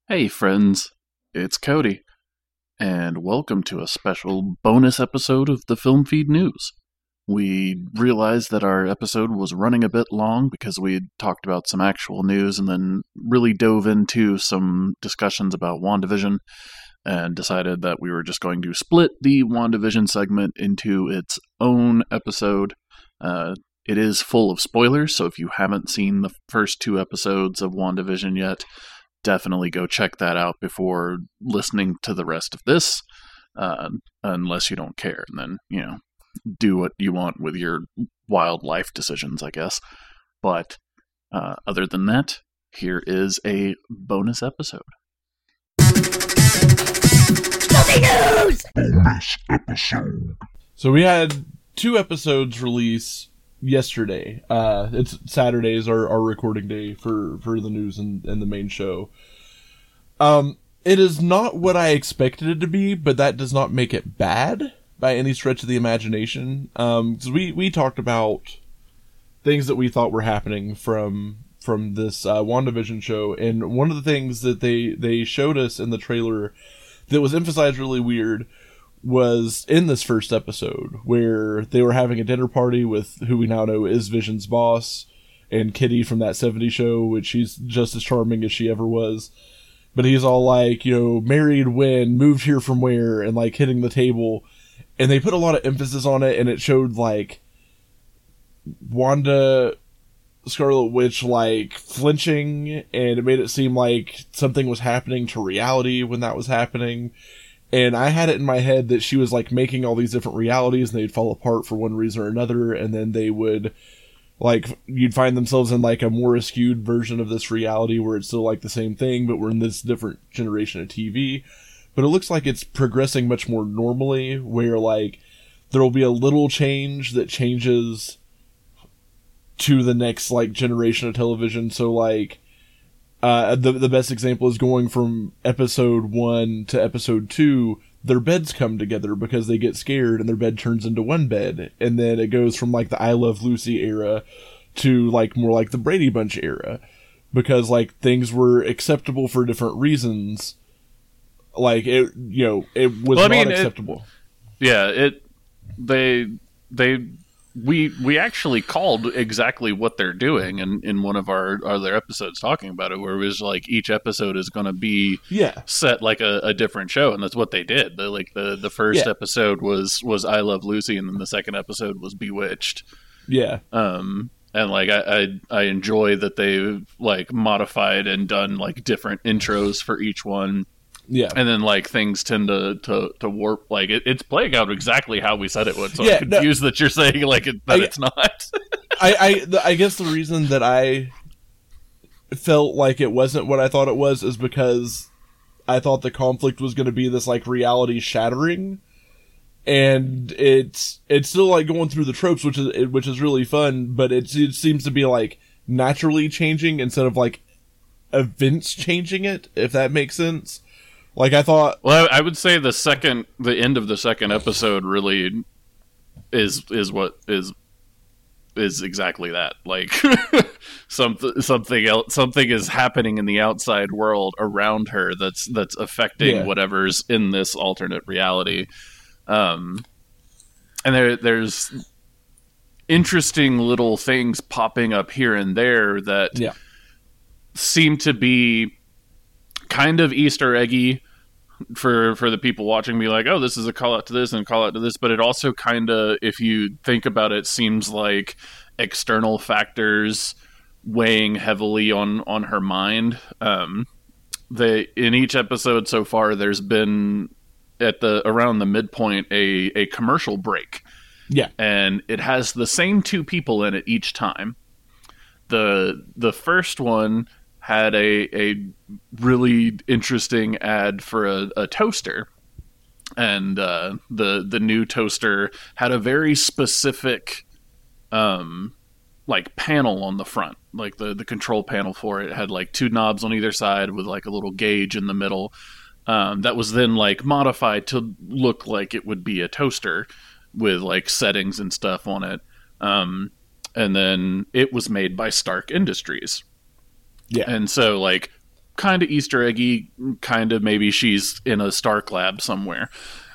Hey friends, it's Cody, and welcome to a special bonus episode of the Film Feed News. We realized that our episode was running a bit long because we had talked about some actual news and then really dove into some discussions about WandaVision and decided that we were just going to split the WandaVision segment into its own episode. It is full of spoilers, so if you haven't seen the first two episodes of WandaVision yet, definitely go check that out before listening to the rest of this, unless you don't care, and then, do what you want with your wild life decisions, I guess. But other than that, here is a bonus episode. News! Bonus episode. So we had two episodes release yesterday. It's Saturday's our recording day for the news and the main show. It is not what I expected it to be, but that does not make it bad by any stretch of the imagination. So we talked about things that we thought were happening from this WandaVision show, and one of the things that they showed us in the trailer that was emphasized really weird was in this first episode, where they were having a dinner party with who we now know is Vision's boss and Kitty from that 70s show, which she's just as charming as she ever was. But he's all like, married when, moved here from where, and like hitting the table. And they put a lot of emphasis on it, and it showed like Wanda Scarlet Witch like flinching, and it made it seem like something was happening to reality when that was happening. And I had it in my head that she was like making all these different realities, and they'd fall apart for one reason or another, and then they would you'd find themselves in like a more skewed version of this reality where it's still like the same thing, but we're in this different generation of TV. But it looks like it's progressing much more normally, where like there will be a little change that changes to the next like generation of television. So like the best example is going from episode 1 to episode 2, their beds come together because they get scared and their bed turns into one bed. And then it goes from like the I Love Lucy era to like more like the Brady Bunch era, because like things were acceptable for different reasons. Like it was not acceptable. We actually called exactly what they're doing in one of our other episodes talking about it, where it was like each episode is going to be set like a different show, and that's what they did. The first episode was I Love Lucy, and then the second episode was Bewitched. Yeah. And like I enjoy that they've like modified and done like different intros for each one. Yeah, and then like things tend to warp. Like it's playing out exactly how we said it would. So I'm confused that you're saying like it's not. I guess the reason that I felt like it wasn't what I thought it was is because I thought the conflict was going to be this like reality shattering, and it's still like going through the tropes, which is really fun, but it seems to be like naturally changing instead of like events changing it, if that makes sense. Like I thought. Well, I would say the end of the second episode really is what is exactly that. Like something is happening in the outside world around her that's affecting whatever's in this alternate reality. And there's interesting little things popping up here and there that seem to be kind of Easter eggy for the people watching, be like, oh, this is a call out to this and call out to this, but it also kind of, if you think about it, seems like external factors weighing heavily on her mind. In each episode so far, there's been around the midpoint a commercial break. Yeah. And it has the same two people in it each time. The first one had a really interesting ad for a toaster, and the new toaster had a very specific like panel on the front, like the control panel for it had like two knobs on either side with like a little gauge in the middle, that was then like modified to look like it would be a toaster with like settings and stuff on it. And then it was made by Stark Industries. Yeah. And so like kind of Easter eggy, kind of maybe she's in a Stark lab somewhere.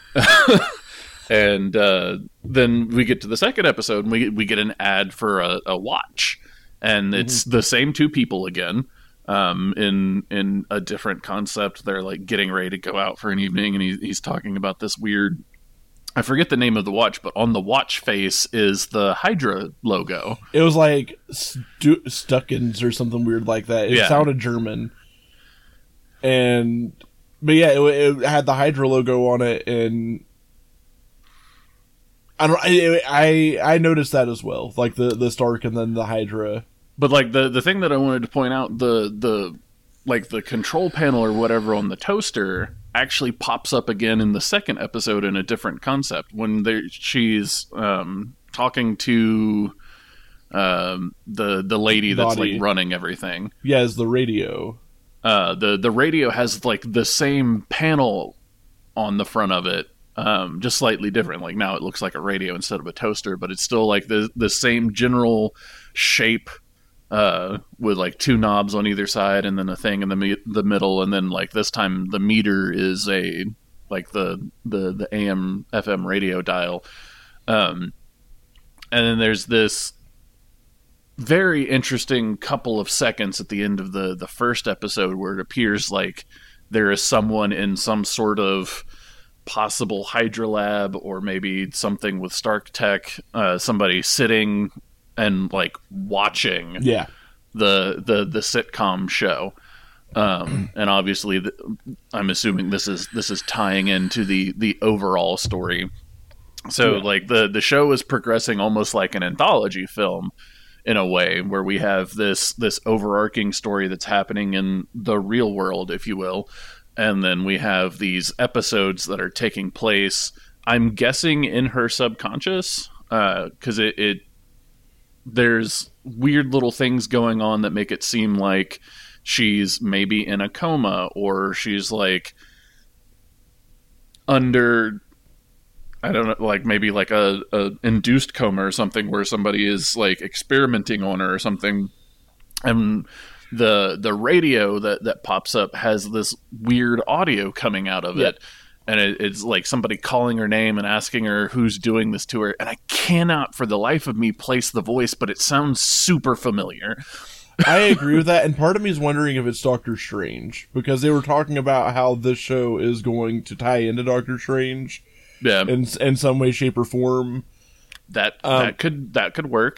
And then we get to the second episode, and we get an ad for a watch, and it's the same two people again, in a different concept. They're like getting ready to go out for an evening, and he's talking about this weird, I forget the name of the watch, but on the watch face is the Hydra logo. It was like Stuckens or something weird like that. It sounded German. But yeah, it had the Hydra logo on it, and I noticed that as well, like the Stark and then the Hydra. But like the thing that I wanted to point out, the like the control panel or whatever on the toaster actually pops up again in the second episode in a different concept when she's talking to the lady that's like running everything. Yeah, it's the radio. The radio has like the same panel on the front of it, just slightly different. Like now it looks like a radio instead of a toaster, but it's still like the same general shape, with like two knobs on either side and then a thing in the middle, and then like this time the meter is the AM FM radio dial, and then there's this very interesting couple of seconds at the end of the first episode where it appears like there is someone in some sort of possible Hydra lab or maybe something with Stark Tech, somebody sitting and like watching the sitcom show, and obviously I'm assuming this is tying into the overall story. So like the show is progressing almost like an anthology film in a way, where we have this overarching story that's happening in the real world, if you will, and then we have these episodes that are taking place, I'm guessing, in her subconscious, because there's weird little things going on that make it seem like she's maybe in a coma, or she's like under, I don't know, like maybe like a induced coma or something, where somebody is like experimenting on her or something. And the radio that pops up has this weird audio coming out of it. And it's like somebody calling her name and asking her who's doing this to her. And I cannot for the life of me place the voice, but it sounds super familiar. I agree with that. And part of me is wondering if it's Doctor Strange, because they were talking about how this show is going to tie into Doctor Strange. Yeah. In some way, shape, or form. That could work.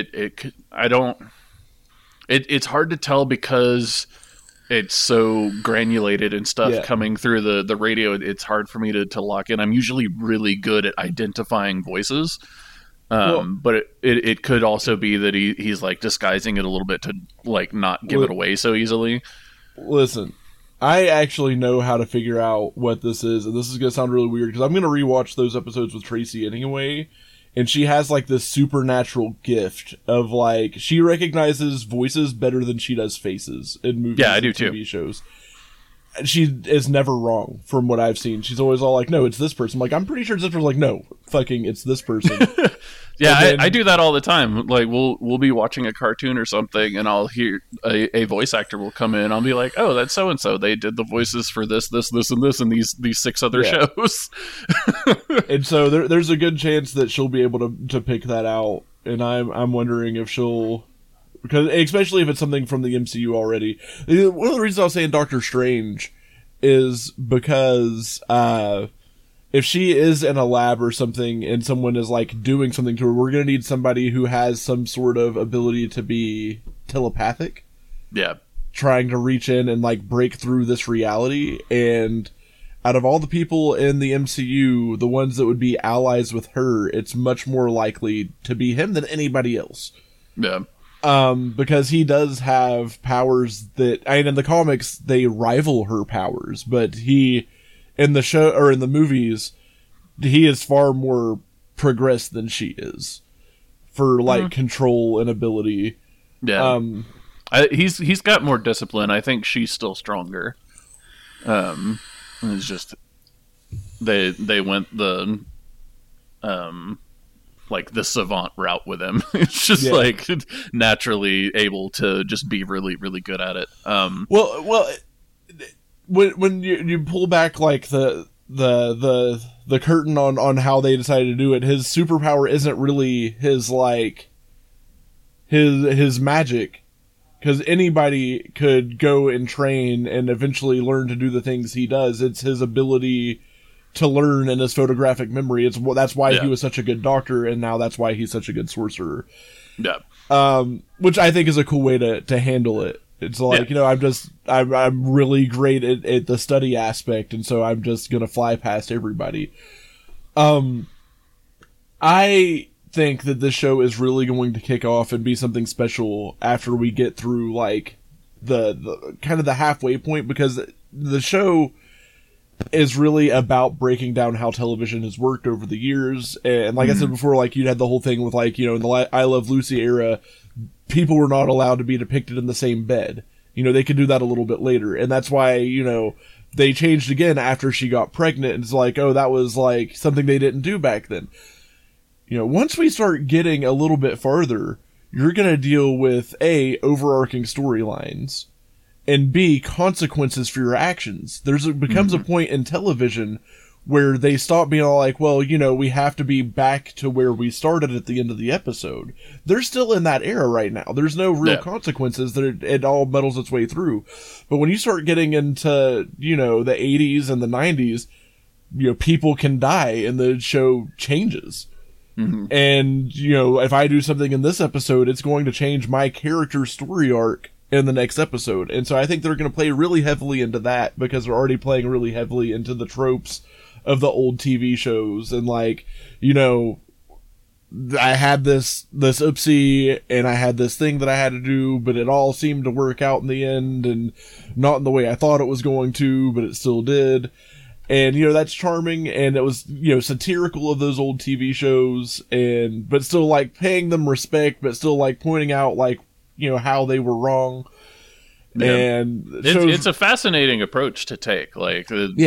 It's hard to tell because it's so granulated and stuff coming through the radio. It's hard for me to lock in. I'm usually really good at identifying voices. But it could also be that he's like disguising it a little bit to like not give it away so easily. Listen, I actually know how to figure out what this is, and this is going to sound really weird because I'm going to rewatch those episodes with Tracy anyway, and she has like this supernatural gift of like, she recognizes voices better than she does faces in movies and TV shows. She is never wrong from what I've seen. She's always all like, no, it's this person. I'm like, I'm pretty sure it's this person. Like, no, fucking, it's this person. I do that all the time. Like, we'll be watching a cartoon or something, and I'll hear a voice actor will come in. I'll be like, oh, that's so and so. They did the voices for this, and this, and these 6 other shows. And so there's a good chance that she'll be able to pick that out. And I'm wondering if she'll, because especially if it's something from the MCU already. One of the reasons I was saying Doctor Strange is because if she is in a lab or something and someone is like doing something to her, we're going to need somebody who has some sort of ability to be telepathic. Yeah. Trying to reach in and like break through this reality. And out of all the people in the MCU, the ones that would be allies with her, it's much more likely to be him than anybody else. Yeah. Because he does have powers that, I mean, in the comics, they rival her powers, but in the show, or in the movies, he is far more progressed than she is for like control and ability. Yeah. He's got more discipline. I think she's still stronger. It's just, they went the, like the savant route with him. It's just like naturally able to just be really, really good at it. Well, when you pull back like the curtain on how they decided to do it, his superpower isn't really his like his magic, because anybody could go and train and eventually learn to do the things he does. It's his ability to learn and his photographic memory. That's why he was such a good doctor, and now that's why he's such a good sorcerer. Yeah. Which I think is a cool way to handle it. It's like, I'm really great at the study aspect, and so I'm just gonna fly past everybody. I think that this show is really going to kick off and be something special after we get through like the kind of the halfway point, because the show is really about breaking down how television has worked over the years. And like I said before, like you had the whole thing with like, in the I Love Lucy era, people were not allowed to be depicted in the same bed. They could do that a little bit later. And that's why, they changed again after she got pregnant. And it's like, oh, that was like something they didn't do back then. Once we start getting a little bit farther, you're going to deal with A, overarching storylines, and B, consequences for your actions. Becomes a point in television where they stop being all like, well, we have to be back to where we started at the end of the episode. They're still in that era right now. There's no real consequences that it all muddles its way through. But when you start getting into, the 80s and the 90s, people can die and the show changes. Mm-hmm. And, if I do something in this episode, it's going to change my character's story arc in the next episode. And so I think they're going to play really heavily into that, because they're already playing really heavily into the tropes of the old TV shows. And like, I had this oopsie and I had this thing that I had to do, but it all seemed to work out in the end, and not in the way I thought it was going to, but it still did. And, that's charming, and it was, satirical of those old TV shows, but still like paying them respect, but still like pointing out like, how they were wrong. Yeah. And it's a fascinating approach to take. Like,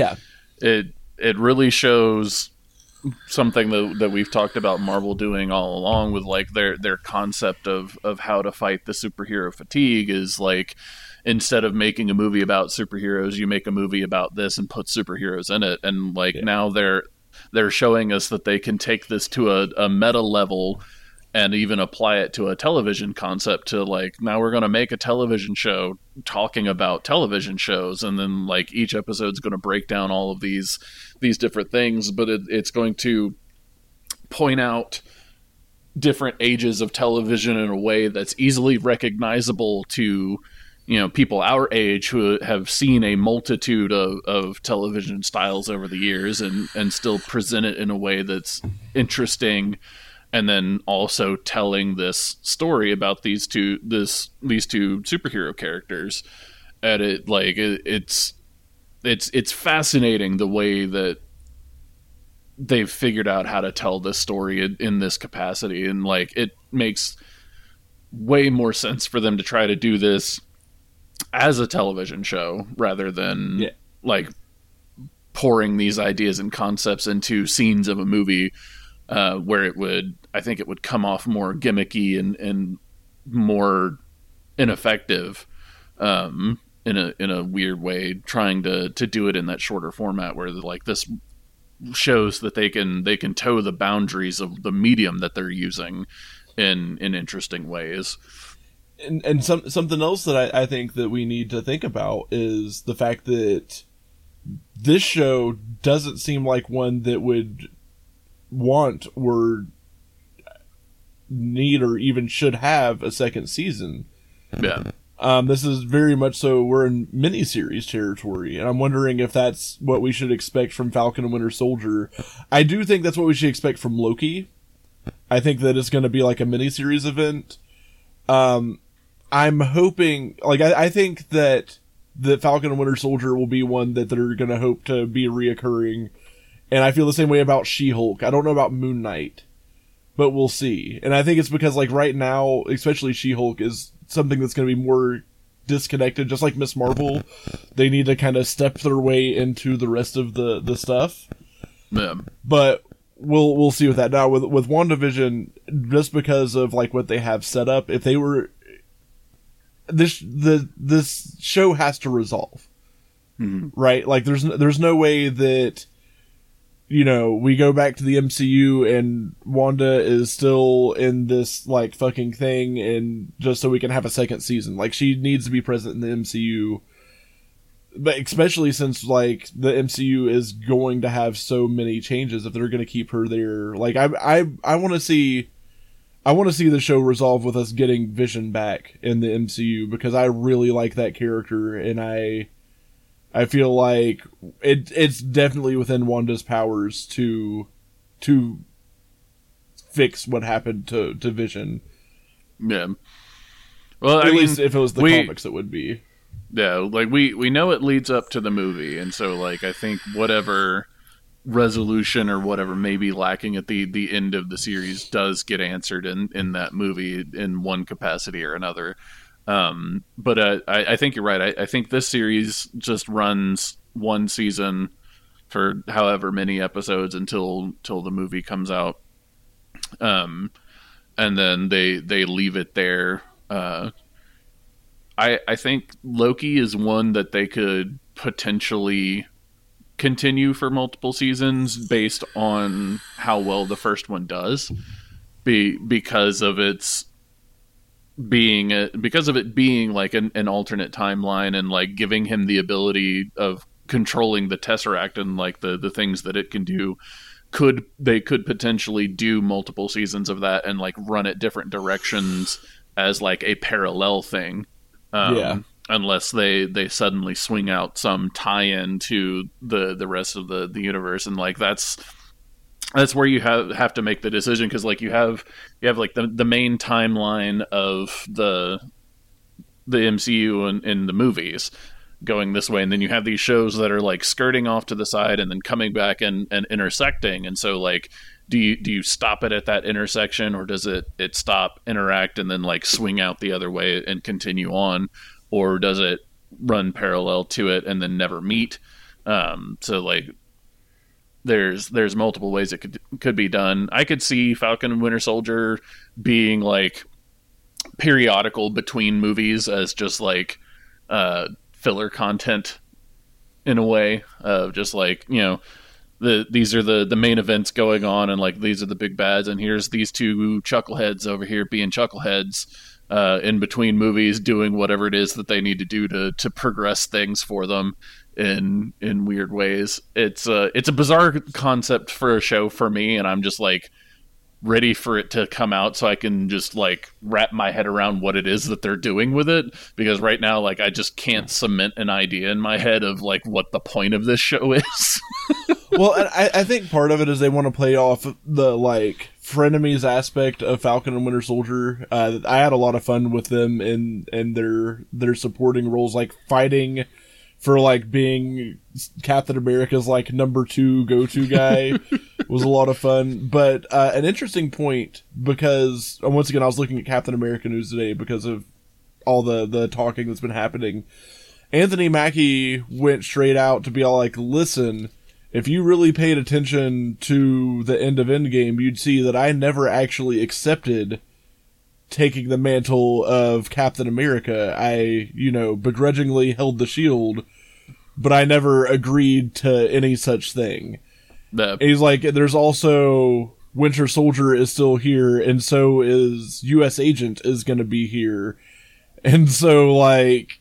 it really shows something that we've talked about Marvel doing all along with like their concept of how to fight the superhero fatigue is like, instead of making a movie about superheroes, you make a movie about this and put superheroes in it. And like now they're showing us that they can take this to a meta level and even apply it to a television concept, to like, now we're going to make a television show talking about television shows. And then like each episode's going to break down all of these different things, but it's going to point out different ages of television in a way that's easily recognizable to, people our age who have seen a multitude of television styles over the years, and still present it in a way that's interesting. And then also telling this story about these two superhero characters, and it's fascinating the way that they've figured out how to tell this story in this capacity, and like it makes way more sense for them to try to do this as a television show rather than like pouring these ideas and concepts into scenes of a movie. Where I think it would come off more gimmicky and more ineffective, in a weird way, trying to do it in that shorter format where like this shows that they can toe the boundaries of the medium that they're using in interesting ways. And something else that I think that we need to think about is the fact that this show doesn't seem like one that would want or need or even should have a second season. Yeah. This is very much so, we're in miniseries territory, and I'm wondering if that's what we should expect from Falcon and Winter Soldier. I do think that's what we should expect from Loki. I think that it's going to be like a miniseries event. I'm hoping, like, I think that the Falcon and Winter Soldier will be one that they're going to hope to be reoccurring. And I feel the same way about She-Hulk. I don't know about Moon Knight, but we'll see. And I think it's because, like, right now, especially She-Hulk is something that's going to be more disconnected, just like Miss Marvel. They need to kind of step their way into the rest of the stuff. Yeah. But we'll see with that. Now, with WandaVision, just because of, like, what they have set up, if they were... This show has to resolve. right? Like there's no way that, you know, we go back to the MCU and Wanda is still in this like fucking thing, and just so we can have a second season. Like, she needs to be present in the MCU. But especially since, like, the MCU is going to have so many changes, if they're going to keep her there. Like, I want to see the show resolve with us getting Vision back in the MCU, because I really like that character, and I feel like it's definitely within Wanda's powers to fix what happened to Vision. Yeah. Well, at least if it was the comics, it would be. Yeah, like, we know it leads up to the movie, and so, like, I think whatever resolution or whatever may be lacking at the end of the series does get answered in that movie in one capacity or another. But I think you're right. I think this series just runs one season for however many episodes until the movie comes out. And then they leave it there. I think Loki is one that they could potentially continue for multiple seasons based on how well the first one does, because of it being like an alternate timeline, and like giving him the ability of controlling the Tesseract and like the things that it can do. They could potentially do multiple seasons of that and like run it different directions as like a parallel thing. Unless they suddenly swing out some tie-in to the rest of the universe, and like that's where you have to make the decision, because like you have like the main timeline of the MCU in the movies going this way, and then you have these shows that are like skirting off to the side and then coming back and intersecting, and so like do you stop it at that intersection, or does it stop, interact, and then like swing out the other way and continue on, or does it run parallel to it and then never meet? So like there's multiple ways it could be done. I could see Falcon and Winter Soldier being like periodical between movies as just like filler content in a way of just like, you know, these are the main events going on, and like these are the big bads, and here's these two chuckleheads over here being chuckleheads in between movies, doing whatever it is that they need to do to progress things for them in weird ways. It's a bizarre concept for a show for me, and I'm just like ready for it to come out so I can just like wrap my head around what it is that they're doing with it, because right now like I just can't cement an idea in my head of like what the point of this show is. Well, and I think part of it is they want to play off the like frenemies aspect of Falcon and Winter Soldier. I had a lot of fun with them in their supporting roles, like fighting for like being Captain America's like number 2 go-to guy was a lot of fun. But an interesting point, because once again I was looking at Captain America news today because of all the talking that's been happening. Anthony Mackie went straight out to be all like, listen, if you really paid attention to the end of Endgame, you'd see that I never actually accepted taking the mantle of Captain America. I, begrudgingly held the shield, but I never agreed to any such thing. No. And he's like, there's also Winter Soldier is still here, and so is U.S. Agent is going to be here. And so, like,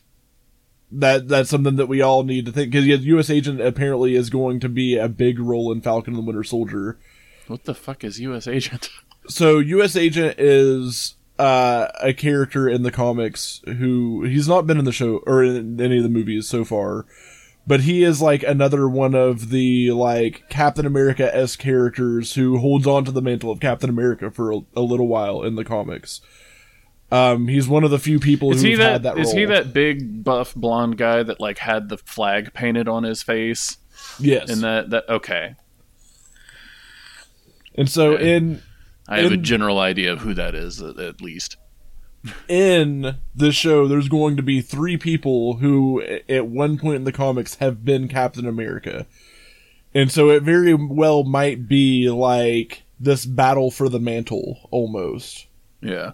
that's something that we all need to think, because U.S. Agent apparently is going to be a big role in Falcon and the Winter Soldier. What the fuck is U.S. Agent? So U.S. Agent is a character in the comics who, he's not been in the show or in any of the movies so far, but he is like another one of the like Captain America-esque characters who holds on to the mantle of Captain America for a little while in the comics. He's one of the few people who've had that role. Is he that big, buff, blonde guy that, like, had the flag painted on his face? Yes. And that okay. And so I have a general idea of who that is, at least. In this show, there's going to be 3 people who, at one point in the comics, have been Captain America. And so it very well might be, like, this battle for the mantle, almost. Yeah.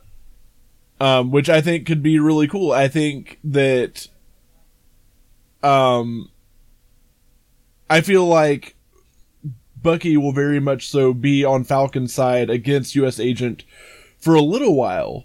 Which I think could be really cool. I think that I feel like Bucky will very much so be on Falcon's side against U.S. Agent for a little while,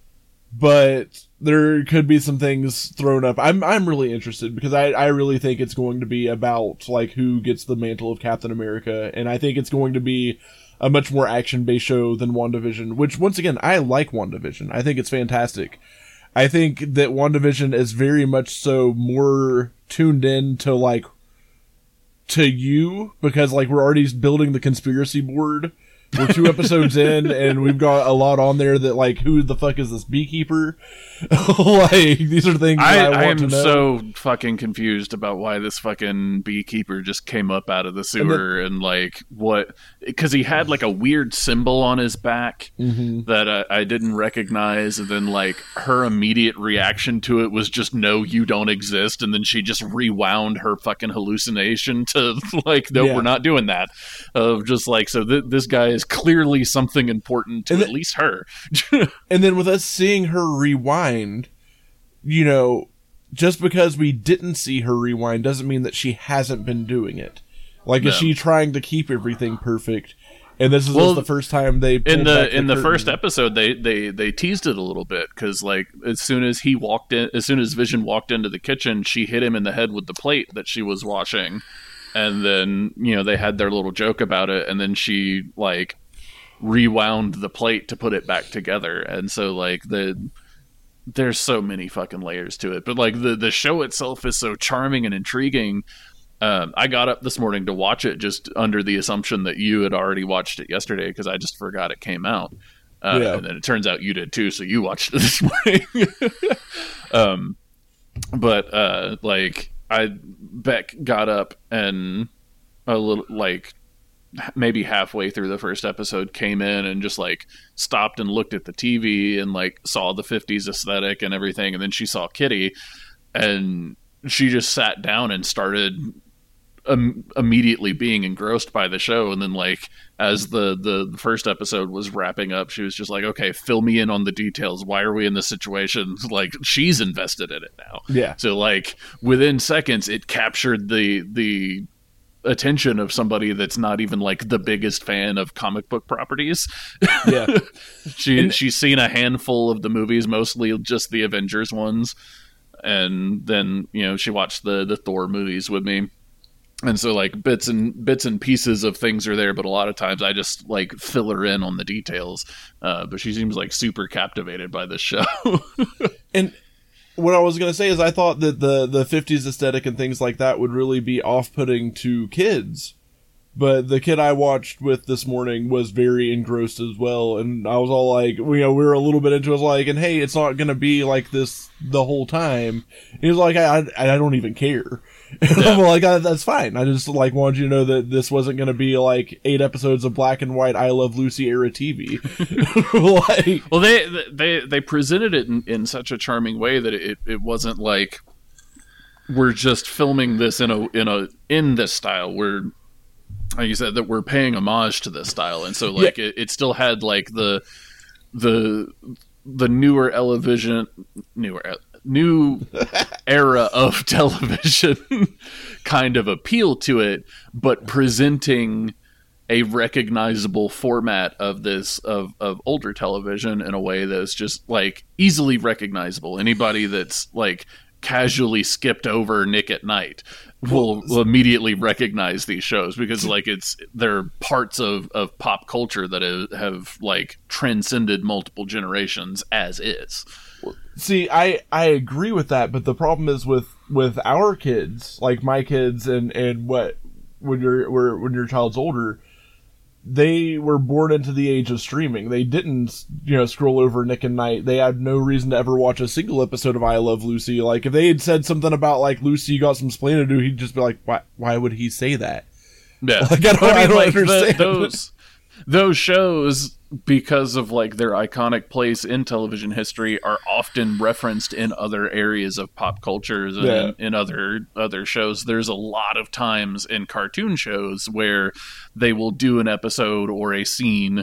but there could be some things thrown up. I'm really interested because I really think it's going to be about like who gets the mantle of Captain America, and I think it's going to be a much more action-based show than WandaVision, which once again, I like WandaVision. I think it's fantastic. I think that WandaVision is very much so more tuned in to like to you, because like we're already building the conspiracy board. We're 2 episodes in, and we've got a lot on there that, like, who the fuck is this beekeeper? Like, these are things that I want to know. I am so fucking confused about why this fucking beekeeper just came up out of the sewer and like, what... Because he had, like, a weird symbol on his back that I didn't recognize, and then, like, her immediate reaction to it was just, no, you don't exist, and then she just rewound her fucking hallucination to, like, no, we're not doing that. Of just, like, so this guy is clearly something important to at least her. And then with us seeing her rewind, you know, just because we didn't see her rewind doesn't mean that she hasn't been doing it. Like, is she trying to keep everything perfect? And this is just the first time they in the first episode they teased it a little bit, because like as soon as Vision walked into the kitchen, she hit him in the head with the plate that she was washing. And then, you know, they had their little joke about it, and then she, like, rewound the plate to put it back together. And so, like, there's so many fucking layers to it. But, like, the show itself is so charming and intriguing. I got up this morning to watch it just under the assumption that you had already watched it yesterday, because I just forgot it came out. And then it turns out you did, too, so you watched it this morning. Like... Beck got up and a little, like, maybe halfway through the first episode came in and just, like, stopped and looked at the TV and, like, saw the 50s aesthetic and everything. And then she saw Kitty and she just sat down and started immediately being engrossed by the show. And then, like, as the first episode was wrapping up, she was just like, okay, fill me in on the details. Why are we in this situation? Like, she's invested in it now. Yeah. So, like, within seconds, it captured the attention of somebody that's not even, like, the biggest fan of comic book properties. Yeah. She's seen a handful of the movies, mostly just the Avengers ones. And then, you know, she watched the Thor movies with me. And so, like, bits and pieces of things are there, but a lot of times I just, like, fill her in on the details. But she seems, like, super captivated by this show. And what I was going to say is I thought that the 50s aesthetic and things like that would really be off-putting to kids. But the kid I watched with this morning was very engrossed as well. And I was all like, you know, we were a little bit into it, like, and hey, it's not going to be like this the whole time. And he was like, I don't even care. And I'm like, that's fine. I just, like, wanted you to know that this wasn't going to be like 8 episodes of black and white I Love Lucy era TV. Like, well, they presented it in such a charming way that it wasn't like we're just filming this in this style. We're, like you said, that we're paying homage to this style, and so, like, it still had, like, the newer new era of television kind of appeal to it, but presenting a recognizable format of this of older television in a way that's just, like, easily recognizable. Anybody that's, like, casually skipped over Nick at Night will immediately recognize these shows, because, like, they're parts of pop culture that have like transcended multiple generations as is. See, I agree with that, but the problem is with our kids, like my kids, and when your child's older, they were born into the age of streaming. They didn't, you know, scroll over Nick and Night. They had no reason to ever watch a single episode of I Love Lucy. Like, if they had said something about, like, Lucy got some splaining to do, he'd just be like, why would he say that? Yeah. Like, I don't understand. Those shows, because of, like, their iconic place in television history, are often referenced in other areas of pop cultures and in other shows. There's a lot of times in cartoon shows where they will do an episode or a scene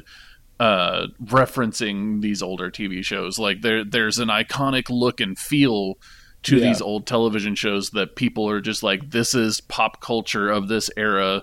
referencing these older TV shows. Like, there's an iconic look and feel to these old television shows that people are just like, this is pop culture of this era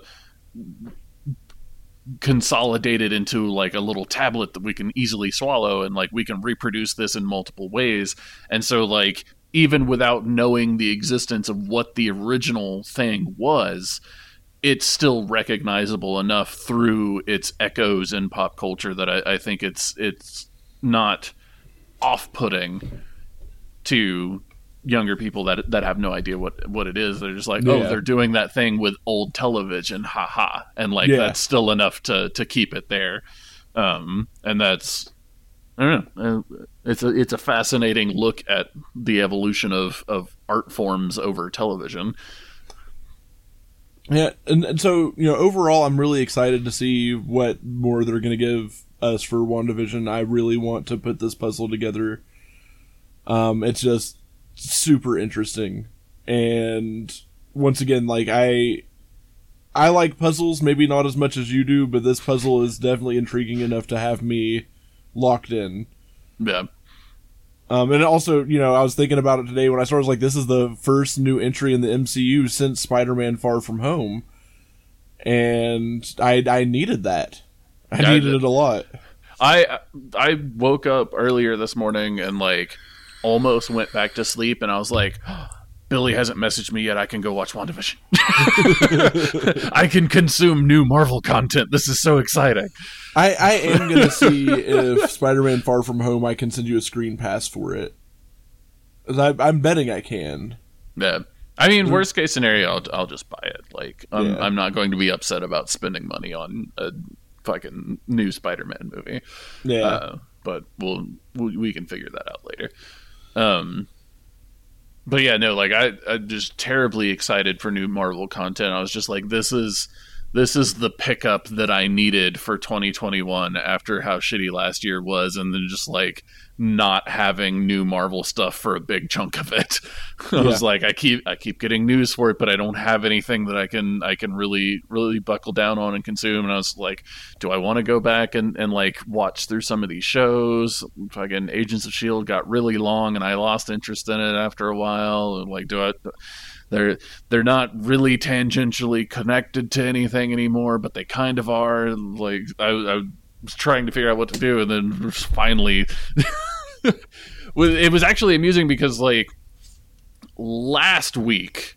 consolidated into like a little tablet that we can easily swallow, and like we can reproduce this in multiple ways. And so like, even without knowing the existence of what the original thing was, it's still recognizable enough through its echoes in pop culture that I think it's not off-putting to younger people that have no idea what it is. They're just like, oh, they're doing that thing with old television, haha, and like that's still enough to keep it there. And that's, I don't know, it's a fascinating look at the evolution of art forms over television. Yeah, and so, you know, overall, I'm really excited to see what more they're going to give us for WandaVision. I really want to put this puzzle together. It's just super interesting. And once again, like, I like puzzles, maybe not as much as you do, but this puzzle is definitely intriguing enough to have me locked in. Yeah. And also, you know, I was thinking about it today when I started, like, this is the first new entry in the MCU since Spider-Man Far From Home. And I needed that. I needed it a lot. I woke up earlier this morning and, like, almost went back to sleep, and I was like, Billy hasn't messaged me yet. I can go watch WandaVision. I can consume new Marvel content. This is so exciting. I am going to see if Spider-Man Far From Home, I can send you a screen pass for it. I'm betting I can. Yeah. I mean, worst case scenario, I'll just buy it. Like, I'm not going to be upset about spending money on a fucking new Spider-Man movie. Yeah. But we can figure that out later. But yeah, no, like I'm just terribly excited for new Marvel content. I was just like, this is the pickup that I needed for 2021 after how shitty last year was, and then just like not having new Marvel stuff for a big chunk of it. I was like, I keep getting news for it, but I don't have anything that I can really buckle down on and consume. And I was like, do I want to go back and like watch through some of these shows? Fucking Agents of S.H.I.E.L.D. got really long and I lost interest in it after a while. And like, they're not really tangentially connected to anything anymore, but they kind of are. Like, I was trying to figure out what to do, and then finally it was actually amusing because like last week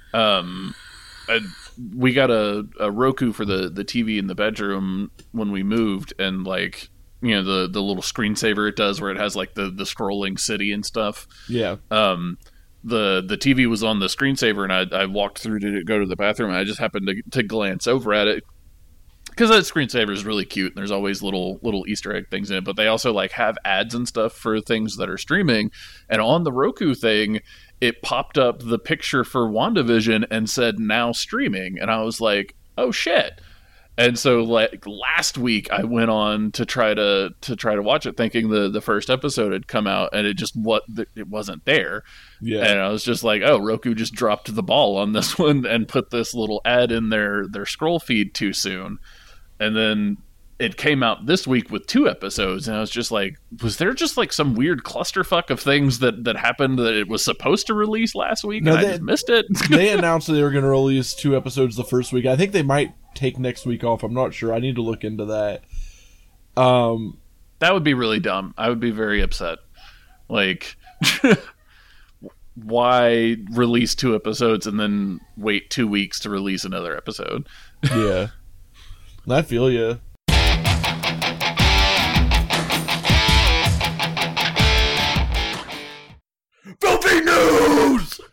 we got a Roku for the TV in the bedroom when we moved, and like, you know, the little screensaver it does where it has like the scrolling city and stuff. Yeah. The TV was on the screensaver, and I walked through to go to the bathroom, and I just happened to glance over at it because that screensaver is really cute, and there's always little Easter egg things in it, but they also like have ads and stuff for things that are streaming. And on the Roku thing, it popped up the picture for WandaVision and said now streaming, and I was like, oh shit. And so like last week I went on to try to watch it, thinking the first episode had come out, and it wasn't there. Yeah. And I was just like, oh, Roku just dropped the ball on this one and put this little ad in their scroll feed too soon. And then it came out this week with 2 episodes, and I was just like, was there just like some weird clusterfuck of things that happened that it was supposed to release last week, and I just missed it? They announced that they were going to release 2 episodes the first week. I think they might take next week off. I'm not sure. I need to look into that. That would be really dumb. I would be very upset. Like, why release 2 episodes and then wait 2 weeks to release another episode? Yeah. I feel you.